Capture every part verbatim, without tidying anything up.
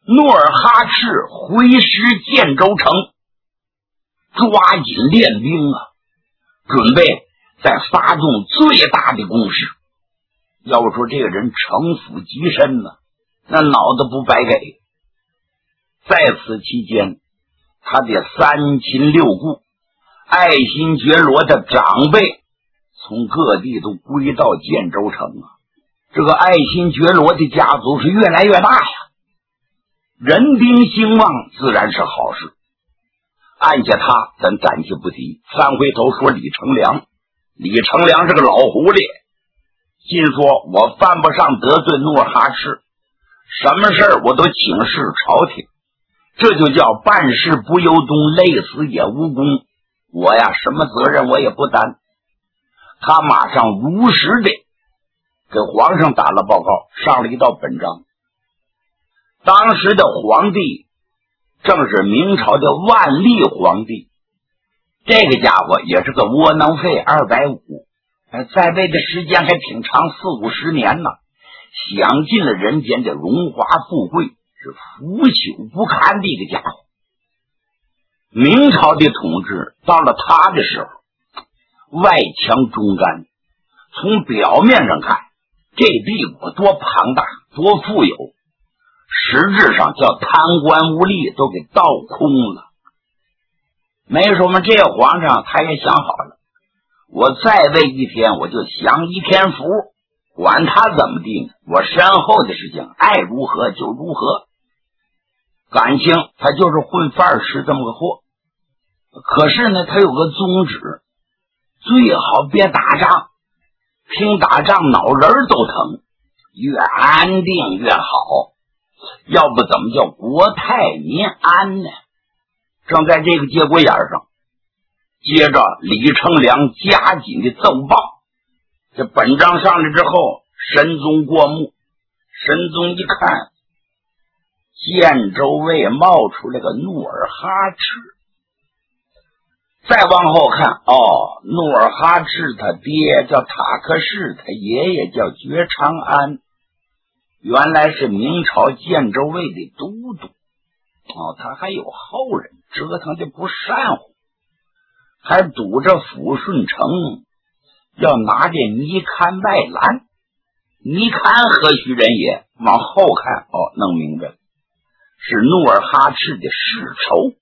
努尔哈赤回师建州城，抓紧练兵啊，准备再发动最大的攻势。要说这个人城府极深呢、啊，那脑子不白给。在此期间，他的三亲六故、爱新觉罗的长辈从各地都归到建州城啊。这个爱新觉罗的家族是越来越大呀，人丁兴旺自然是好事。按下他咱暂且不提，翻回头说李成梁。李成梁是个老狐狸，心说我犯不上得罪努尔哈赤，什么事儿我都请示朝廷，这就叫办事不由衷，累死也无功。我呀什么责任我也不担。他马上如实的给皇上打了报告，上了一道本章。当时的皇帝正是明朝的万历皇帝，这个家伙也是个窝囊废二百五，在位的时间还挺长，四五十年呢，享尽了人间的荣华富贵，是腐朽不堪的一个家伙。明朝的统治到了他的时候，外强中干，从表面上看这帝国多庞大多富有，实质上叫贪官污吏都给倒空了。没什么，这个皇上他也想好了，我再位一天我就享一天福，管他怎么地呢，我身后的事情爱如何就如何。感情他就是混饭吃这么个货，可是呢他有个宗旨，最好别打仗，听打仗脑仁都疼，越安定越好，要不怎么叫国泰民安呢？正在这个节骨眼上，接着李成梁加紧的奏报。这本章上来之后，神宗过目，神宗一看，建州卫冒出来个努尔哈赤。再往后看，哦，努尔哈赤他爹叫塔克世，他爷爷叫觉长安，原来是明朝建州卫的都督。哦，他还有后人，折腾的不善乎，还堵着抚顺城，要拿这尼堪外兰。尼堪何许人也？往后看，哦，弄明白了，是努尔哈赤的世仇。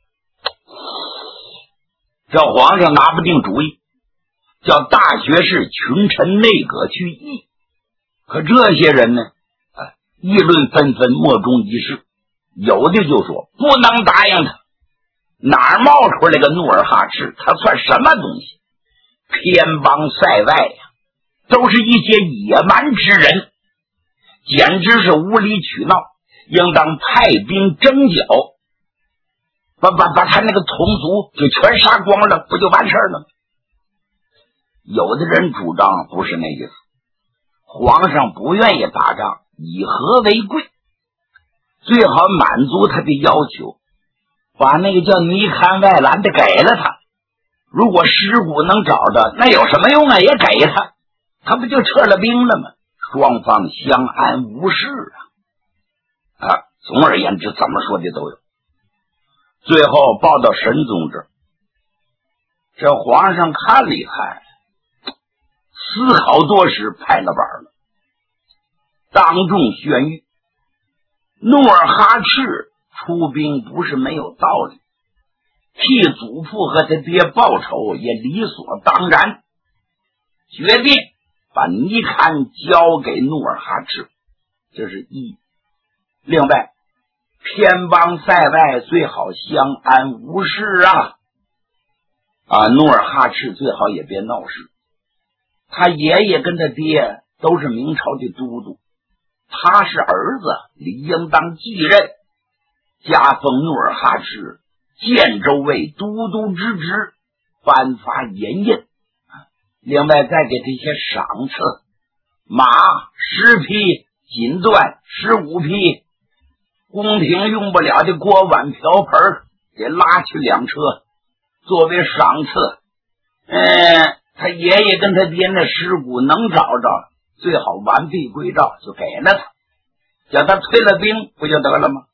这皇上拿不定主意，叫大学士群臣内阁去议。可这些人呢，哎，议论纷纷，莫衷一是。有的就说不能答应他，哪儿冒出来个努尔哈赤，他算什么东西？偏邦塞外呀、啊，都是一些野蛮之人，简直是无理取闹，应当派兵征剿，把把把他那个同族就全杀光了，不就完事儿了吗？有的人主张不是那意思，皇上不愿意打仗，以和为贵，最好满足他的要求，把那个叫尼堪外兰的给了他，如果尸骨能找着，那有什么用啊，也给他，他不就撤了兵了吗？双方相安无事啊！啊，总而言之，怎么说的都有。最后报到神宗这儿，这皇上看了一看，思考多时，拍了板了，当众宣谕：努尔哈赤出兵不是没有道理，替祖父和他爹报仇也理所当然，决定把尼堪交给努尔哈赤，这是一。另外，偏邦塞外最好相安无事啊！啊，努尔哈赤最好也别闹事。他爷爷跟他爹都是明朝的都督，他是儿子，理应当继任，加封努尔哈赤建州卫都督之职，颁发盐印。另外再给这些赏赐，马十匹，锦缎十五匹，宫廷用不了的锅碗瓢盆给拉去两车作为赏赐。嗯，他爷爷跟他爹那尸骨能找着，最好完璧归赵，就给了他，叫他退了兵不就得了吗？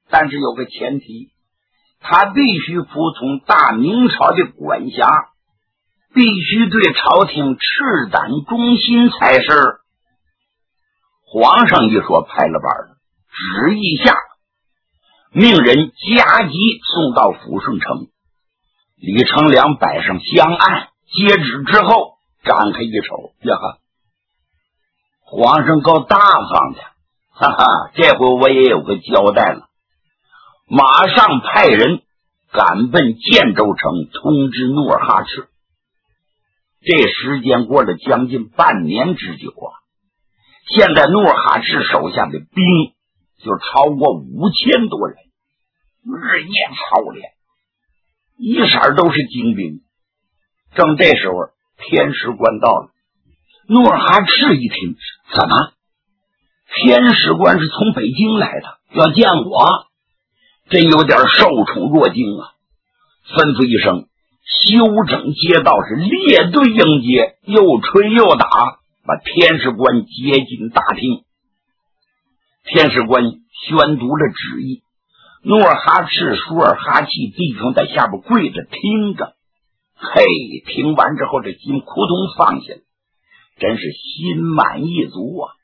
但是有个前提，他必须服从大明朝的管辖，必须对朝廷赤胆忠心才是。皇上一说拍了板了，旨意下，命人加急送到抚顺城。李成梁摆上香案，接旨之后展开一瞅，呀哈，皇上够大方的，哈哈，这回我也有个交代了。马上派人赶奔建州城，通知努尔哈赤。这时间过了将近半年之久啊！现在努尔哈赤手下的兵就超过五千多人，日夜操练，一色都是精兵。正这时候，天使官到了。努尔哈赤一听，怎么？天使官是从北京来的，要见我？真有点受宠若惊啊！吩咐一声，修整街道，是列队迎接，又吹又打，把天使官接进大厅。天使官宣读了旨意，努尔哈赤、舒尔哈齐弟兄在下边跪着听着。嘿，听完之后这心扑通放下了，真是心满意足啊！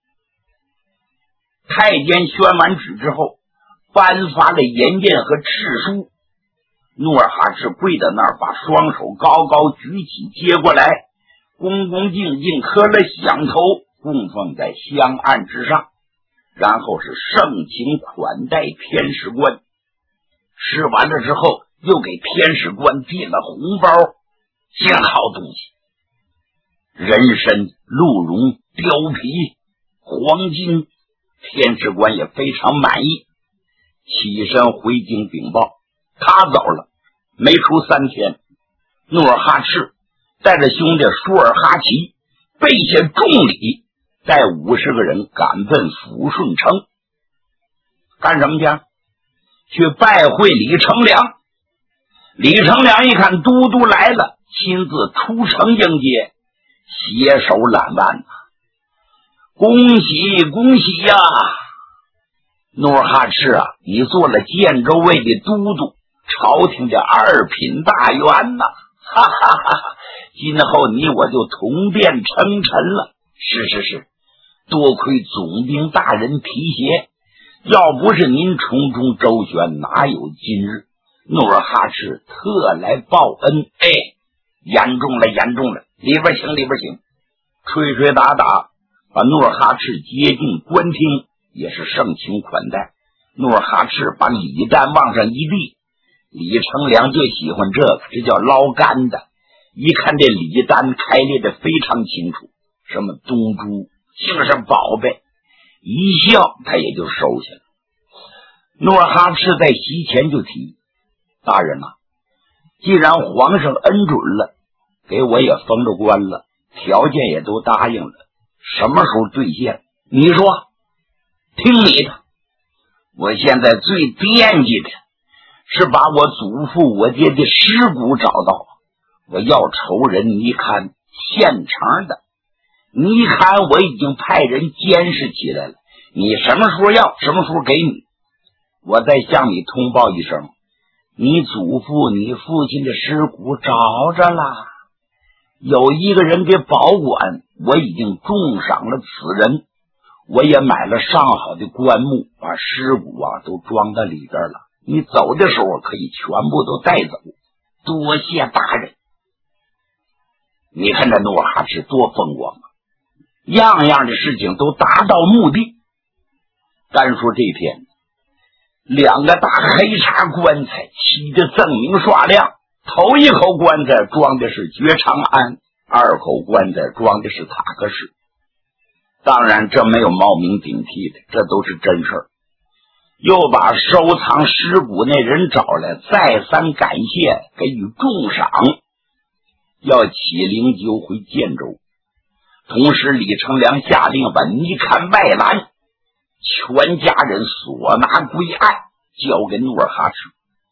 太监宣完旨之后，颁发了严印和敕书。努尔哈赤跪在那儿，把双手高高举起，接过来，恭恭敬敬磕了响头，供奉在香案之上，然后是盛情款待天使官。吃完了之后，又给天使官递了红包，件好东西，人参、鹿茸、貂皮、黄金。天使官也非常满意，起身回京禀报。他走了，没出三天，努尔哈赤带着兄弟舒尔哈齐备下重礼，带五十个人赶奔抚顺城。干什么去？去拜会李成梁。李成梁一看都督来了，亲自出城迎接，携手揽腕呐，恭喜恭喜呀！努尔哈赤啊，你做了建州卫的都督，朝廷的二品大员呐，哈哈哈哈！今后你我就同殿称臣了。是是是，多亏总兵大人提携，要不是您从中周旋，哪有今日？努尔哈赤特来报恩。哎，严重了严重了，里边请里边请，吹吹打打，把努尔哈赤接进官厅，也是盛情款待。努尔哈赤把礼单往上一递，李成梁就喜欢这个，这叫捞干的。一看这礼单开列的非常清楚，什么东珠，姓上宝贝，一笑他也就收下了。努尔哈赤在席前就提，大人啊，既然皇上恩准了，给我也封了官了，条件也都答应了，什么时候兑现？你说，听你的。我现在最惦记的是把我祖父我爹的尸骨找到，我要仇人尼堪现成的。尼堪我已经派人监视起来了，你什么时候要，什么时候给你。我再向你通报一声，你祖父你父亲的尸骨找着了，有一个人给保管，我已经重赏了此人，我也买了上好的棺木，把尸骨啊都装在里边了。你走的时候可以全部都带走，多谢大人。你看这努尔哈赤多风光啊，样样的事情都达到目的。单说这天，两个大黑茶棺材漆的锃明刷亮，头一口棺材装的是觉长安，二口棺材装的是塔克什。当然这没有冒名顶替的，这都是真事儿。又把收藏尸骨那人找来，再三感谢，给予重赏，要起灵柩回建州。同时李成梁下令把尼堪外拦，全家人所拿归案，交给努尔哈赤。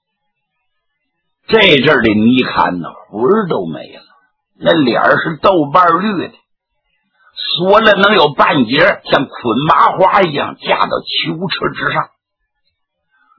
这阵儿的尼堪呢，魂儿都没了，那脸是豆瓣绿的，缩了能有半截，像捆麻花一样架到囚车之上。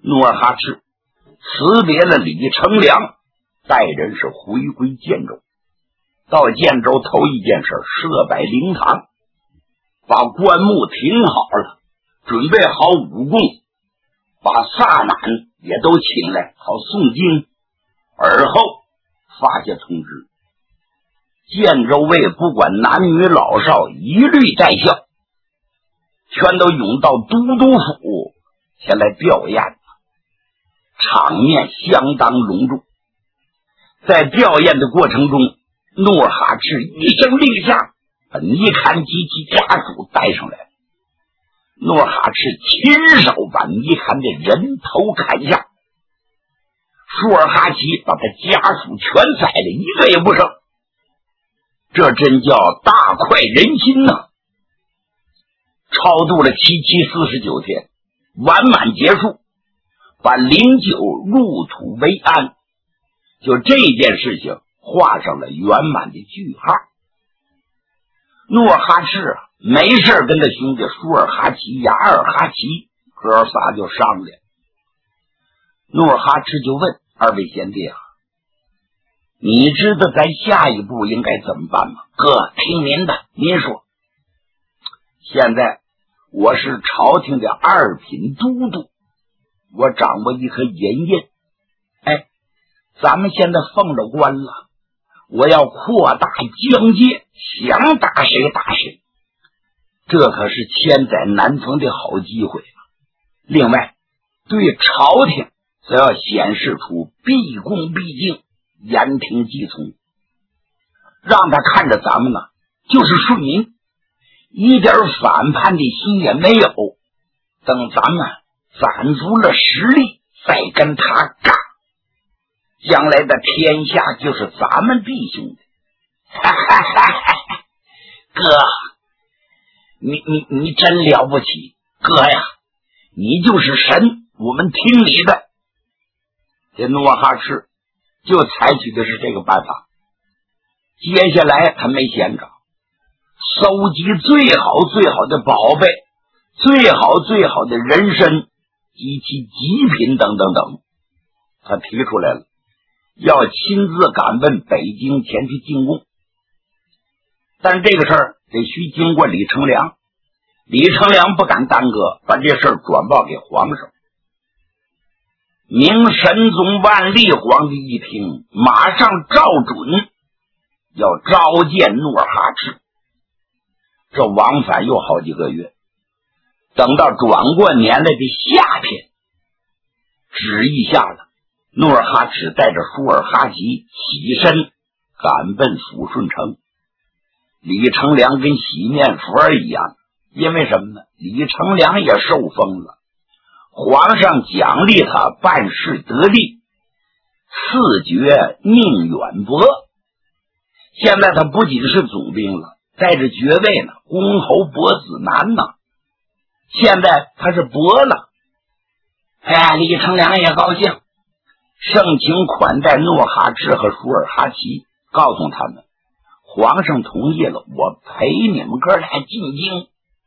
努尔哈赤辞别了李成梁，带人是回归建州。到建州头一件事，设摆灵堂，把棺木停好了，准备好武功，把萨满也都请来，好诵经。而后发下通知，建州卫不管男女老少，一律在校，全都涌到都督府前来吊唁，场面相当隆重。在吊唁的过程中，努尔哈赤一声令下，把尼堪及其家属带上来。努尔哈赤亲手把尼堪的人头砍下，舒尔哈齐把他家属全宰了，一个也不剩。这真叫大快人心呐！超度了七七四十九天，完满结束，把零九入土为安，就这件事情画上了圆满的句号。努尔哈赤啊，没事跟他兄弟舒尔哈齐、雅尔哈齐哥仨就商量。努尔哈赤就问二位贤弟啊，你知道咱下一步应该怎么办吗？哥，听您的，您说。现在我是朝廷的二品都督，我掌握一颗银印，哎，咱们现在奉了官了，我要扩大疆界，想打谁打谁，这可是千载难逢的好机会啊！另外，对朝廷则要显示出毕恭毕敬、言听计从，让他看着咱们呢就是顺民，一点反叛的心也没有。等咱们攒足了实力，再跟他干，将来的天下就是咱们弟兄的。哈哈哈哈！哥，你你你真了不起，哥呀，你就是神，我们听你的。这努尔哈赤就采取的是这个办法。接下来他没闲着，收集最好最好的宝贝，最好最好的人参及其极品等等等，他提出来了，要亲自赶奔北京前去进贡。但这个事儿得需经过李成梁，李成梁不敢耽搁，把这事儿转报给皇上。明神宗万历皇帝一听，马上照准要召见努尔哈赤。这往返又好几个月，等到转过年来的夏天，旨意下了，努尔哈赤带着舒尔哈齐起身赶奔抚顺城。李成梁跟洗面佛一样，因为什么呢？李成梁也受封了，皇上奖励他办事得力，赐爵宁远伯。现在他不仅是总兵了，带着爵位呢，公侯伯子男呢，现在他是伯了。哎呀，李成梁也高兴，盛情款待努尔哈赤和舒尔哈齐，告诉他们皇上同意了，我陪你们哥俩进京。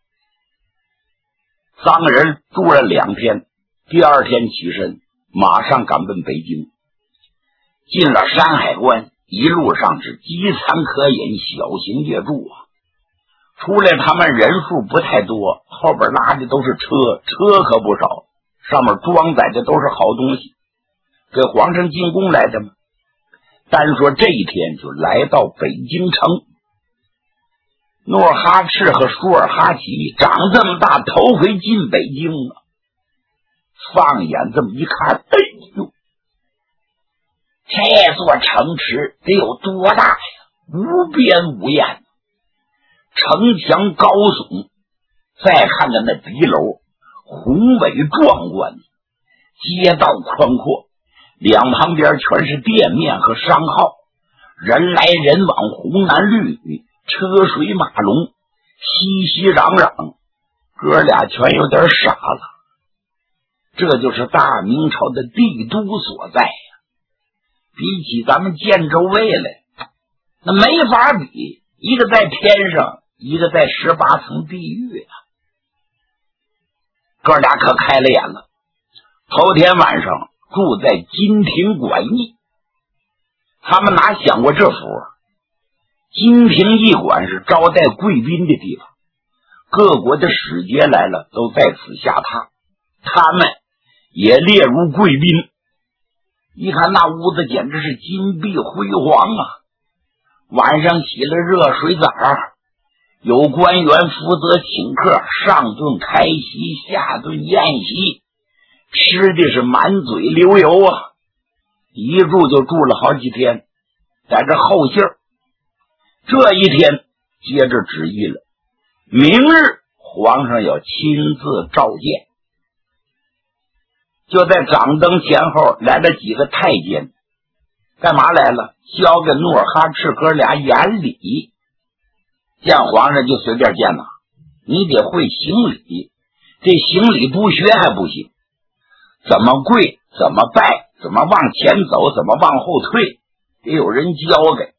商人住了两天，第二天起身，马上赶奔北京。进了山海关，一路上是饥餐渴饮，小行夜住啊。出来他们人数不太多，后边拉的都是车，车可不少，上面装载的都是好东西，给皇上进贡来的嘛。单说这一天就来到北京城。努尔哈赤和舒尔哈齐长这么大头回进北京了，放眼这么一看，哎呦，这座城池得有多大呀？无边无沿，城墙高耸，再看看那敌楼宏伟壮观，街道宽阔，两旁边全是店面和商号，人来人往，红男绿女，车水马龙，熙熙攘攘，哥俩全有点傻了。这就是大明朝的帝都所在呀，比起咱们建州卫来，那没法比，一个在天上，一个在十八层地狱啊。哥俩可开了眼了。 头天晚上住在金庭馆驿，他们哪想过这府金庭驿馆是招待贵宾的地方，各国的使节来了都在此下榻，他们也列入贵宾。一看那屋子简直是金碧辉煌啊，晚上洗了热水澡，有官员负责请客，上顿开席，下顿宴席，吃的是满嘴流油啊！一住就住了好几天，在这后信儿。这一天接着旨意了，明日皇上要亲自召见。就在掌灯前后来了几个太监，干嘛来了？交给努尔哈赤哥俩演礼。见皇上就随便见了，你得会行礼，这行礼不学还不行，怎么跪，怎么拜，怎么往前走，怎么往后退，得有人教给。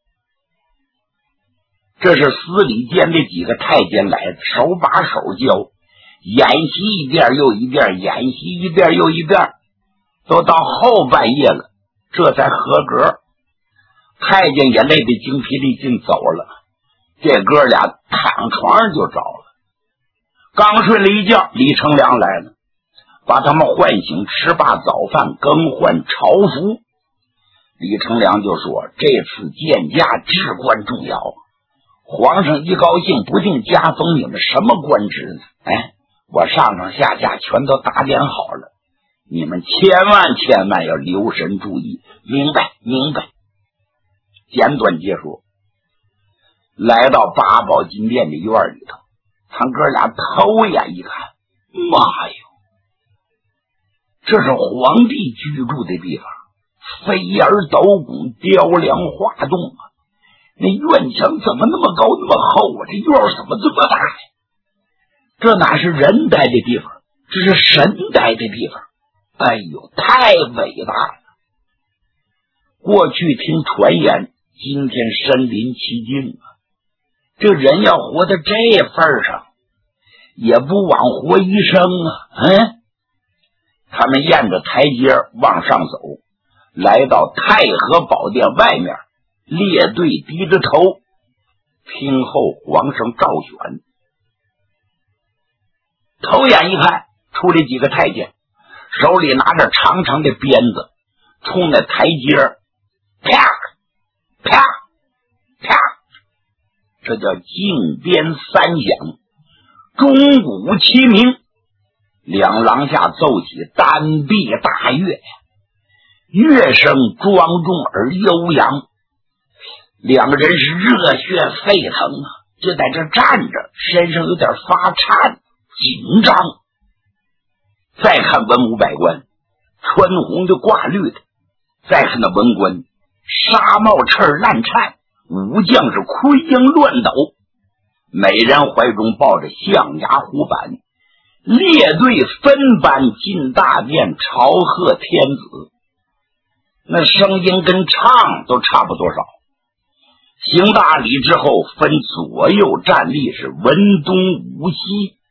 这是司礼监的几个太监来的，手把手教，演习一遍又一遍，演习一遍又一遍，都到后半夜了，这才合格。太监也累得精疲力尽走了，这哥俩躺床上就着了。刚睡了一觉，李成梁来了，把他们唤醒，吃罢早饭，更换朝服。李成梁就说，这次见驾至关重要，皇上一高兴不定加封你们什么官职呢？哎，我上上下下全都打点好了，你们千万千万要留神注意，明白明白。简短结束。来到八宝金殿的院里头，他哥俩偷眼一看，妈呀，这是皇帝居住的地方，飞檐斗拱，雕梁画栋啊！那院墙怎么那么高那么厚啊？这院怎么这么大呀？这哪是人待的地方，这是神待的地方。哎呦，太伟大了！过去听传言，今天身临其境啊！这人要活到这份上，也不枉活一生啊！嗯，他们沿着台阶往上走，来到太和宝殿外面，列队低着头听候皇上召选。头眼一看，出来几个太监，手里拿着长长的鞭子，冲那台阶啪啪啪，这叫进鞭三响，钟鼓齐鸣，两廊下奏起单臂大乐，乐声庄重而悠扬，两个人是热血沸腾啊，就在这站着，身上有点发颤紧张。再看文武百官，穿红的挂绿的，再看那文官纱帽翅烂颤，武将是盔缨乱抖，每人怀中抱着象牙虎板，列队分班进大殿朝贺天子，那声音跟唱都差不多少。行大礼之后，分左右站立，是文东武西。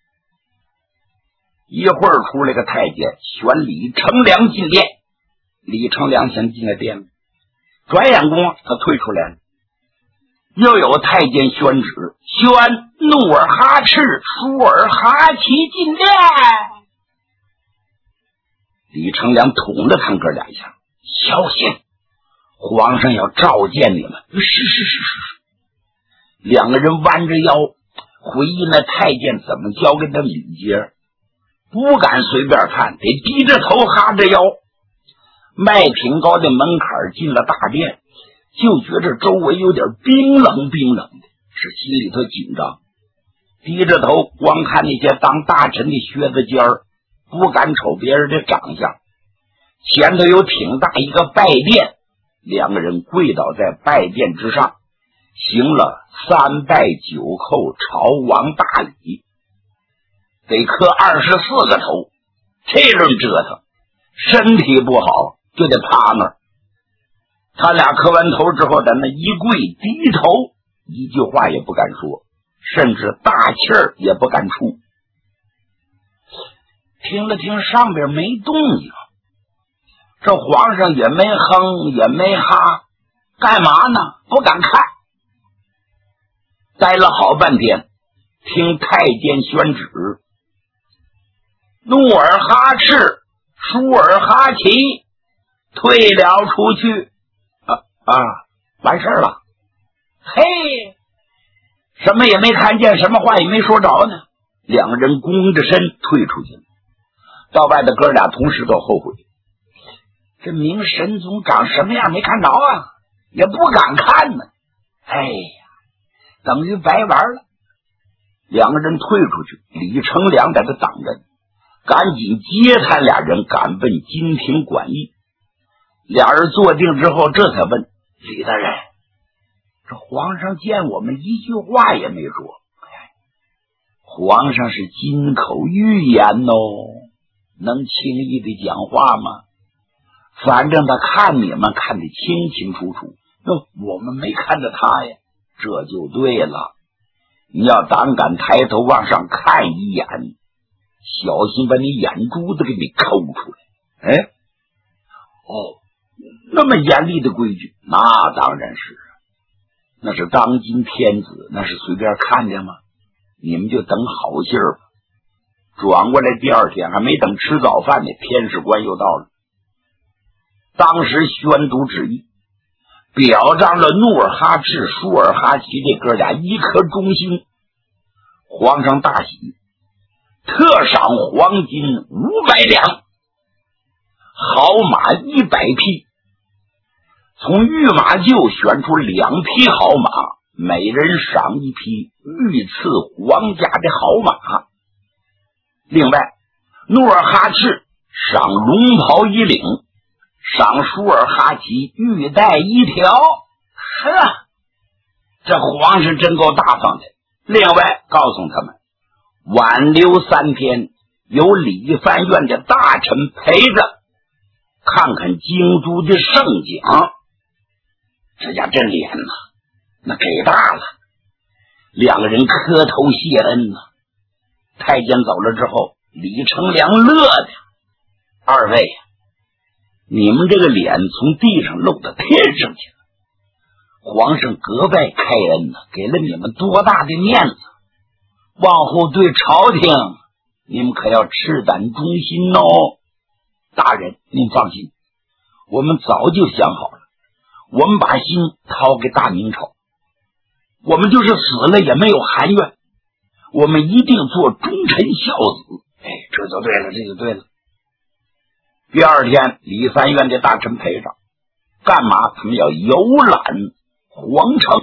一会儿出来个太监选李成梁进殿，李成梁先进了殿，转眼功他退出来了。又有太监宣旨，宣努尔哈赤、舒尔哈齐进殿。李成梁捅了他哥俩一下，小心，皇上要召见你们。是是是是是。两个人弯着腰回忆那太监怎么教给他礼节，不敢随便看，得低着头哈着腰。迈挺高的门槛进了大殿，就觉着周围有点冰冷冰冷的，是心里头紧张。低着头光看那些当大臣的靴子尖儿，不敢瞅别人的长相。前头有挺大一个拜殿，两个人跪倒在拜殿之上，行了三拜九叩朝王大礼，得磕二十四个头。这轮折腾，身体不好就得趴那儿。他俩磕完头之后，在那一跪低头，一句话也不敢说，甚至大气儿也不敢出。听了听上边没动静， 这皇上也没哼也没哈，干嘛呢？不敢看。待了好半天，听太监宣旨，努尔哈赤、舒尔哈齐退了出去。啊啊，完事了。嘿，什么也没看见，什么话也没说着呢。两个人弓着身退出去了。到外的哥俩同时都后悔，这明神宗长什么样没看着啊，也不敢看呢。哎呀，等于白玩了。两个人退出去，李成梁在这挡着，赶紧接他俩人赶奔金庭馆驿。俩人坐定之后，这才问李大人，这皇上见我们一句话也没说。皇上是金口玉言哦，能轻易的讲话吗？反正他看你们看得清清楚楚，那我们没看着他呀，这就对了。你要胆敢抬头往上看一眼，小心把你眼珠子给你抠出来。哎，哦，那么严厉的规矩，那当然是，那是当今天子，那是随便看见吗？你们就等好信儿吧。转过来第二天，还没等吃早饭呢，天使官又到了。当时宣读旨意，表彰了努尔哈赤、舒尔哈齐这哥俩一颗忠心。皇上大喜，特赏黄金五百两，好马一百匹，从御马厩选出两匹好马，每人赏一匹御赐皇家的好马。另外，努尔哈赤赏龙袍一领，赏舒尔哈齐玉带一条。呵，这皇上真够大方的。另外告诉他们，挽留三天，由理藩院的大臣陪着，看看京都的盛景。这家真脸呐，那给大了。两个人磕头谢恩呐。太监走了之后，李成梁乐的，二位啊，你们这个脸从地上露到天上去了。皇上格外开恩呐，给了你们多大的面子，往后对朝廷你们可要赤胆忠心哦。大人您放心，我们早就想好了，我们把心掏给大明朝，我们就是死了也没有含怨，我们一定做忠臣孝子。哎，这就对了，这就对了。第二天，理藩院的大臣陪着，干嘛？他们要游览皇城。